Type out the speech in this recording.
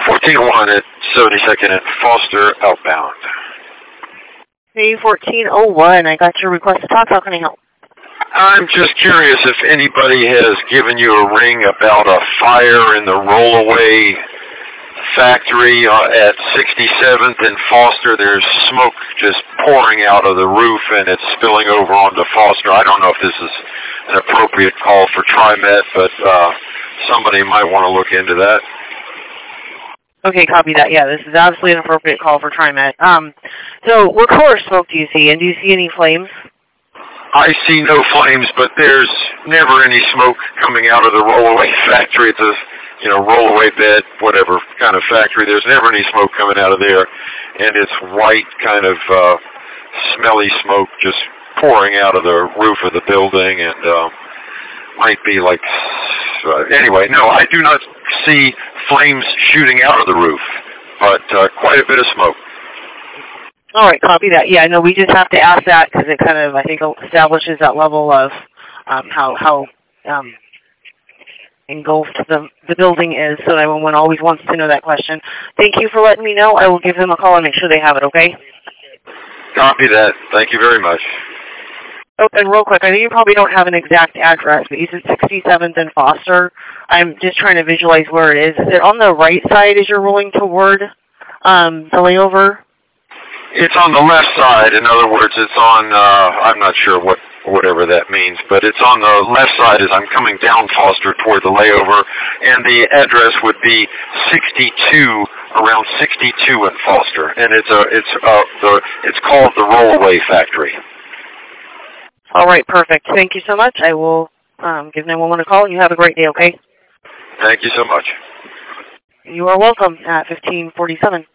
1401 at 72nd and Foster outbound. Hey, 1401, I got your request to talk. How can I help? I'm just curious if anybody has given you a ring about a fire in the rollaway factory at 67th and Foster. There's smoke just pouring out of the roof and it's spilling over onto Foster. I don't know if this is an appropriate call for TriMet, but somebody might want to look into that. Okay, copy that. Yeah, this is absolutely an appropriate call for TriMet. So what color smoke do you see, and do you see any flames? I see no flames, but there's never any smoke coming out of the rollaway factory. It's a, rollaway bed, whatever kind of factory. There's never any smoke coming out of there, and it's white, kind of smelly smoke just pouring out of the roof of the building, and might be like, anyway, no, I do not see flames shooting out of the roof, but quite a bit of smoke. All right, copy that. Yeah, no, we just have to ask that because it kind of, I think, establishes that level of how engulfed the building is, so everyone always wants to know that question. Thank you for letting me know. I will give them a call and make sure they have it, okay? Copy that. Thank you very much. Oh, and real quick, I know you probably don't have an exact address, but you said 67th and Foster. I'm just trying to visualize where it is. Is it on the right side as you're rolling toward the layover? It's on the left side. In other words, it's on, I'm not sure whatever that means, but it's on the left side as I'm coming down Foster toward the layover, and the address would be 62, around 62 in Foster, and it's called the Rollaway Factory. All right, perfect. Thank you so much. I will give 911 a call, and you have a great day, okay? Thank you so much. You are welcome at 1547.